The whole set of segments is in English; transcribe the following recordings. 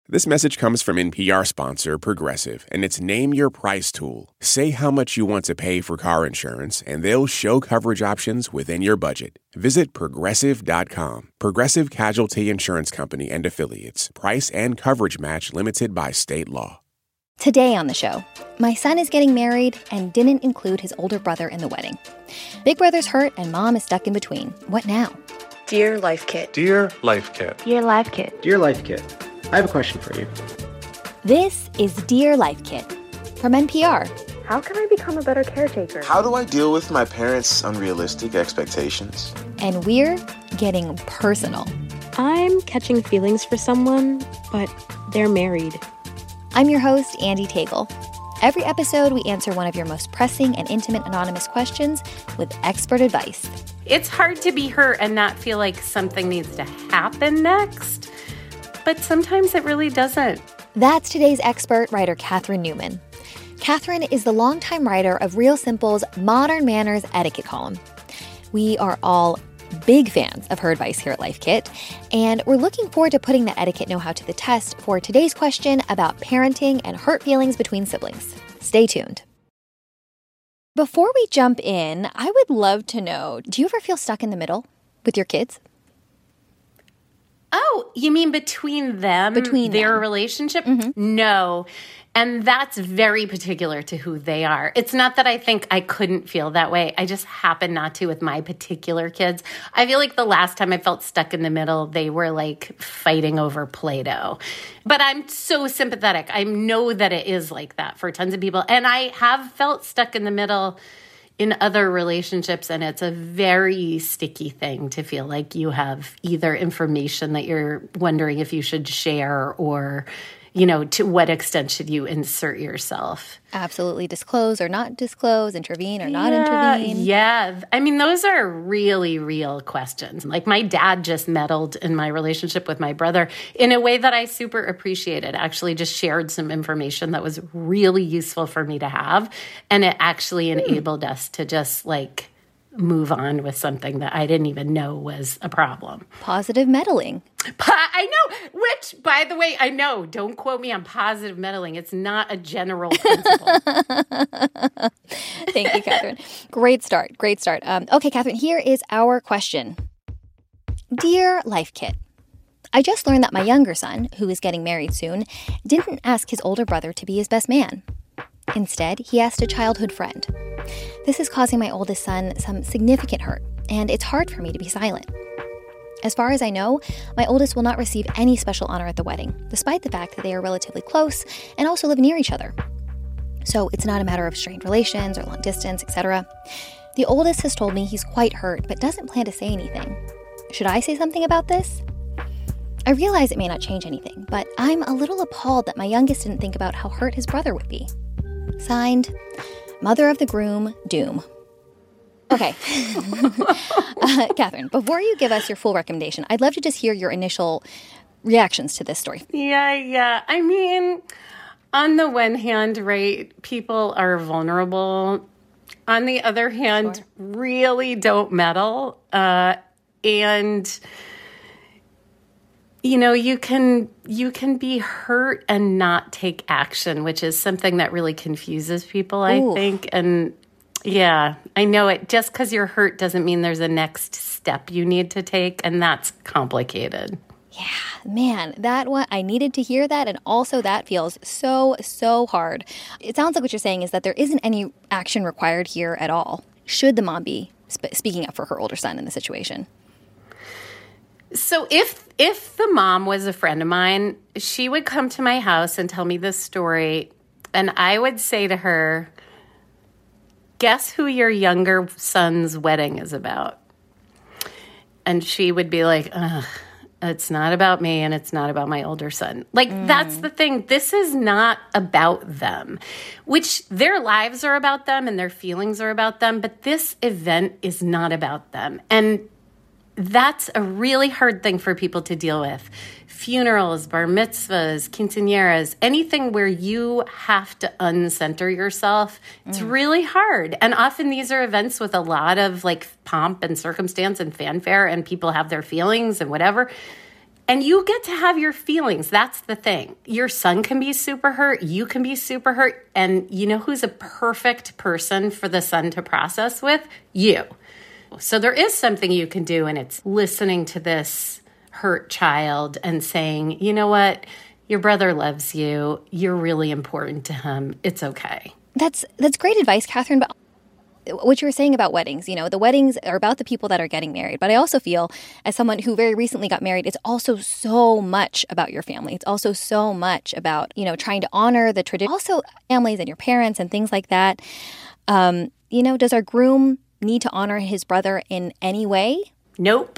This message comes from NPR sponsor Progressive and its Name Your Price tool. Say how much you want to pay for car insurance, and they'll show coverage options within your budget. Visit Progressive.com. Progressive Casualty Insurance Company and Affiliates. Price and coverage match limited by state law. Today on the show, my son is getting married and didn't include his older brother in the wedding. Big brother's hurt and mom is stuck in between. What now? Dear Life Kit. Dear Life Kit. Dear Life Kit. Dear Life Kit, I have a question for you. This is Dear Life Kit from NPR. How can I become a better caretaker? How do I deal with my parents' unrealistic expectations? And we're getting personal. I'm catching feelings for someone, but they're married. I'm your host, Andy Tagle. Every episode, we answer one of your most pressing and intimate anonymous questions with expert advice. It's hard to be hurt and not feel like something needs to happen next, but sometimes it really doesn't. That's today's expert, writer Catherine Newman. Catherine is the longtime writer of Real Simple's Modern Manners Etiquette column. We are all big fans of her advice here at Life Kit, and we're looking forward to putting that etiquette know-how to the test for today's question about parenting and hurt feelings between siblings. Stay tuned. Before we jump in, I would love to know, do you ever feel stuck in the middle with your kids? Oh, you mean between them? Between their them. relationship? Mm-hmm. No. And that's very particular to who they are. It's not that I think I couldn't feel that way. I just happen not to with my particular kids. I feel like the last time I felt stuck in the middle, they were like fighting over Play-Doh. But I'm so sympathetic. I know that it is like that for tons of people. And I have felt stuck in the middle in other relationships, and it's a very sticky thing to feel like you have either information that you're wondering if you should share or, you know, to what extent should you insert yourself? Absolutely disclose or not disclose, intervene or not intervene. Yeah. I mean, those are really real questions. Like my dad just meddled in my relationship with my brother in a way that I super appreciated. Actually just shared some information that was really useful for me to have. And it actually enabled us to just like move on with something that I didn't even know was a problem. Positive meddling. I know, which, by the way, I know, don't quote me on positive meddling. It's not a general principle. Thank you, Catherine. Great start. Okay, Catherine, here is our question. Dear Life Kit, I just learned that my younger son, who is getting married soon, didn't ask his older brother to be his best man. Instead, he asked a childhood friend. This is causing my oldest son some significant hurt, and it's hard for me to be silent. As far as I know, my oldest will not receive any special honor at the wedding, despite the fact that they are relatively close and also live near each other. So it's not a matter of strained relations or long distance, etc. The oldest has told me he's quite hurt, but doesn't plan to say anything. Should I say something about this? I realize it may not change anything, but I'm a little appalled that my youngest didn't think about how hurt his brother would be. Signed, Mother of the Groom, Doom. Okay. Catherine, before you give us your full recommendation, I'd love to just hear your initial reactions to this story. Yeah. I mean, on the one hand, right, people are vulnerable. On the other hand, Sure. really don't meddle. And, you know, you can be hurt and not take action, which is something that really confuses people, I think. And yeah, I know it. Just because you're hurt doesn't mean there's a next step you need to take, and that's complicated. Yeah, man, that one, I needed to hear that, and also that feels so hard. It sounds like what you're saying is that there isn't any action required here at all. Should the mom be speaking up for her older son in the situation? So if the mom was a friend of mine, she would come to my house and tell me this story, and I would say to her, guess who your younger son's wedding is about? And she would be like, ugh, it's not about me and it's not about my older son. Like, that's the thing. This is not about them, which their lives are about them and their feelings are about them, but this event is not about them. And that's a really hard thing for people to deal with. Funerals, bar mitzvahs, quinceañeras, anything where you have to uncenter yourself, it's really hard. And often these are events with a lot of like pomp and circumstance and fanfare, and people have their feelings and whatever. And you get to have your feelings. That's the thing. Your son can be super hurt. You can be super hurt. And you know who's a perfect person for the son to process with? You. So there is something you can do, and it's listening to this hurt child and saying, you know what? Your brother loves you. You're really important to him. It's okay. That's great advice, Catherine. But what you were saying about weddings, the weddings are about the people that are getting married. But I also feel, as someone who very recently got married, it's also so much about your family. It's also so much about, trying to honor the tradition, also families and your parents and things like that. Does our groom need to honor his brother in any way? Nope.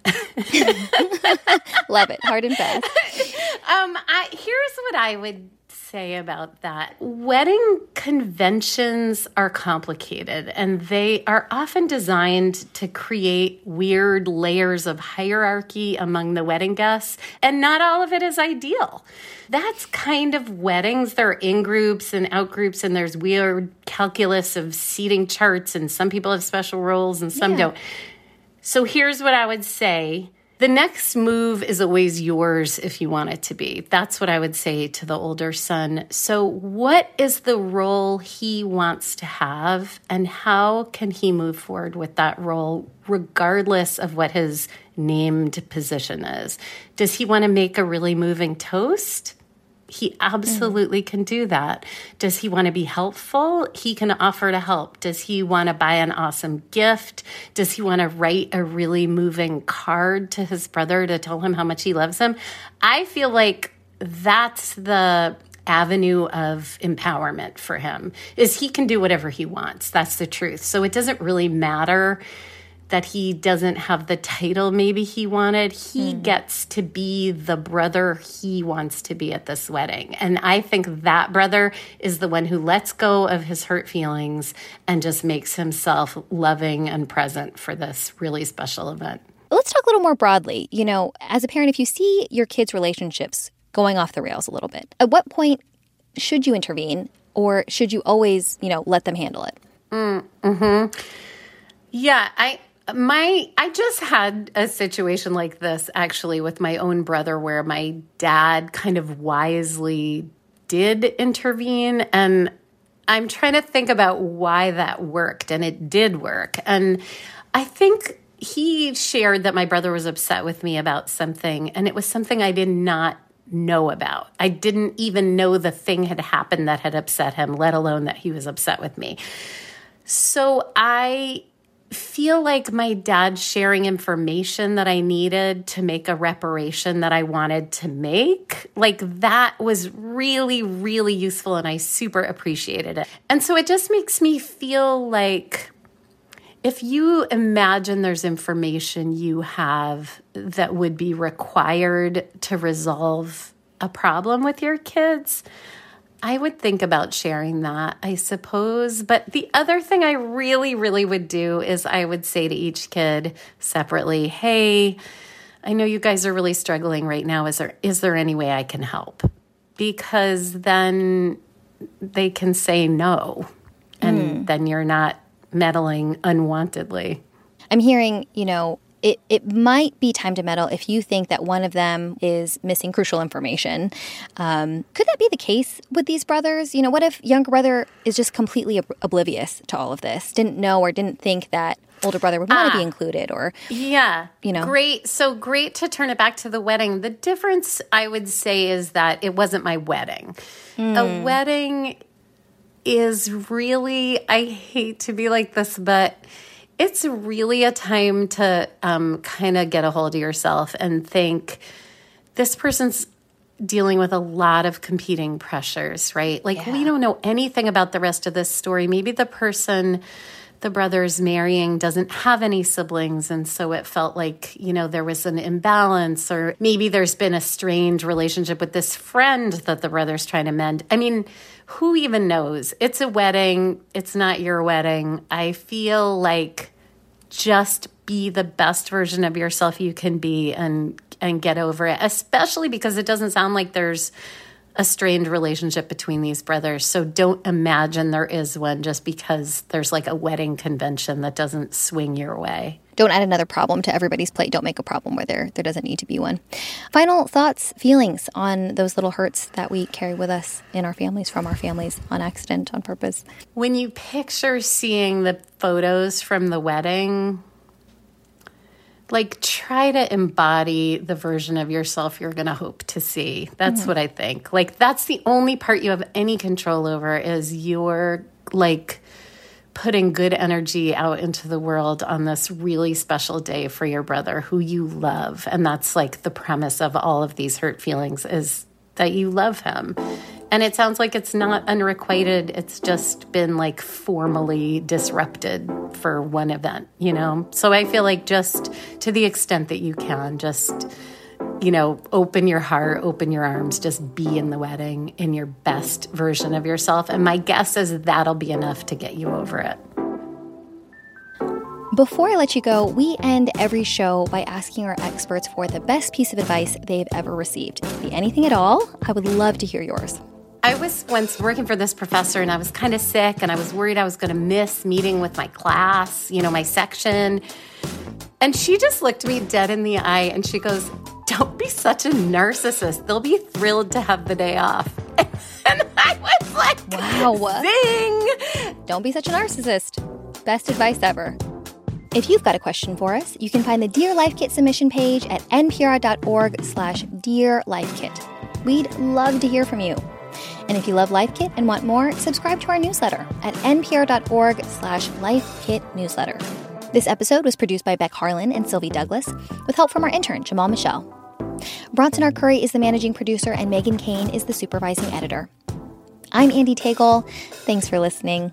Love it. Hard and fast. Here's what I would say about that. Wedding conventions are complicated, and they are often designed to create weird layers of hierarchy among the wedding guests, and not all of it is ideal. That's kind of weddings. There are in-groups and out-groups, and there's weird calculus of seating charts, and some people have special roles and some don't. So here's what I would say. The next move is always yours if you want it to be. That's what I would say to the older son. So what is the role he wants to have, and how can he move forward with that role regardless of what his named position is? Does he want to make a really moving toast? He absolutely can do that. Does he want to be helpful? He can offer to help. Does he want to buy an awesome gift? Does he want to write a really moving card to his brother to tell him how much he loves him? I feel like that's the avenue of empowerment for him, is he can do whatever he wants. That's the truth. So it doesn't really matter that he doesn't have the title maybe he wanted. He gets to be the brother he wants to be at this wedding. And I think that brother is the one who lets go of his hurt feelings and just makes himself loving and present for this really special event. Let's talk a little more broadly. As a parent, if you see your kids' relationships going off the rails a little bit, at what point should you intervene, or should you always, let them handle it? Yeah, I just had a situation like this actually with my own brother, where my dad kind of wisely did intervene, and I'm trying to think about why that worked, and it did work. And I think he shared that my brother was upset with me about something, and it was something I did not know about. I didn't even know the thing had happened that had upset him, let alone that he was upset with me. So I feel like my dad sharing information that I needed to make a reparation that I wanted to make, like that was really, really useful, and I super appreciated it. And so it just makes me feel like if you imagine there's information you have that would be required to resolve a problem with your kids, I would think about sharing that, I suppose. But the other thing I really, really would do is I would say to each kid separately, hey, I know you guys are really struggling right now. Is there any way I can help? Because then they can say no, and then you're not meddling unwantedly. I'm hearing, it might be time to meddle if you think that one of them is missing crucial information. Could that be the case with these brothers? What if younger brother is just completely oblivious to all of this, didn't know or didn't think that older brother would want to be included, or Great. So great to turn it back to the wedding. The difference, I would say, is that it wasn't my wedding. A wedding is really, I hate to be like this, but it's really a time to kind of get a hold of yourself and think, this person's dealing with a lot of competing pressures, right? Like, we don't know anything about the rest of this story. Maybe the person the brother's marrying doesn't have any siblings, and so it felt like, there was an imbalance, or maybe there's been a strained relationship with this friend that the brother's trying to mend. I mean, who even knows? It's a wedding. It's not your wedding. I feel like just be the best version of yourself you can be, and get over it, especially because it doesn't sound like there's a strained relationship between these brothers. So don't imagine there is one just because there's like a wedding convention that doesn't swing your way. Don't add another problem to everybody's plate. Don't make a problem where there doesn't need to be one. Final thoughts, feelings on those little hurts that we carry with us in our families, from our families, on accident, on purpose. When you picture seeing the photos from the wedding, like, try to embody the version of yourself you're going to hope to see. That's what I think. Like, that's the only part you have any control over, is your, like, putting good energy out into the world on this really special day for your brother who you love. And that's like the premise of all of these hurt feelings, is that you love him. And it sounds like it's not unrequited. It's just been like formally disrupted for one event, you know? So I feel like, just to the extent that you can, just, you know, open your heart, open your arms, just be in the wedding in your best version of yourself. And my guess is that'll be enough to get you over it. Before I let you go, we end every show by asking our experts for the best piece of advice they've ever received. It could be anything at all. I would love to hear yours. I was once working for this professor, and I was kind of sick, and I was worried I was going to miss meeting with my class, you know, my section. And she just looked me dead in the eye, and she goes, "Don't be such a narcissist. They'll be thrilled to have the day off." And I was like, wow. Zing! Don't be such a narcissist. Best advice ever. If you've got a question for us, you can find the Dear Life Kit submission page at npr.org/dearlifekit. We'd love to hear from you. And if you love Life Kit and want more, subscribe to our newsletter at npr.org/lifekitnewsletter. This episode was produced by Beck Harlan and Sylvie Douglas, with help from our intern, Jamal Michelle. Bronson Arcuri is the managing producer, and Megan Kane is the supervising editor. I'm Andy Tagle. Thanks for listening.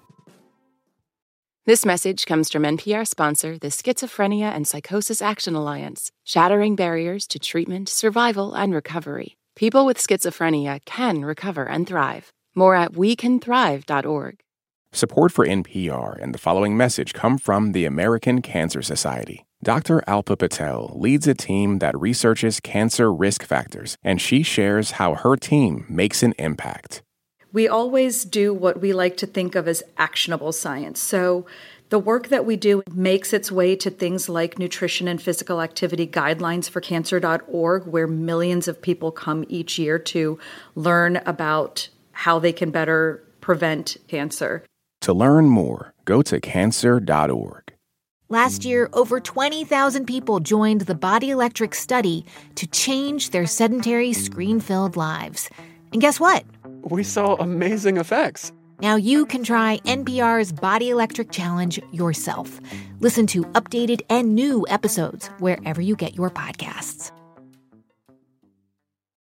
This message comes from NPR sponsor, the Schizophrenia and Psychosis Action Alliance, shattering barriers to treatment, survival, and recovery. People with schizophrenia can recover and thrive. More at wecanthrive.org. Support for NPR and the following message come from the American Cancer Society. Dr. Alpa Patel leads a team that researches cancer risk factors, and she shares how her team makes an impact. We always do what we like to think of as actionable science. So the work that we do makes its way to things like nutrition and physical activity guidelines for cancer.org, where millions of people come each year to learn about how they can better prevent cancer. To learn more, go to cancer.org. Last year, over 20,000 people joined the Body Electric study to change their sedentary, screen-filled lives. And guess what? We saw amazing effects. Now you can try NPR's Body Electric Challenge yourself. Listen to updated and new episodes wherever you get your podcasts.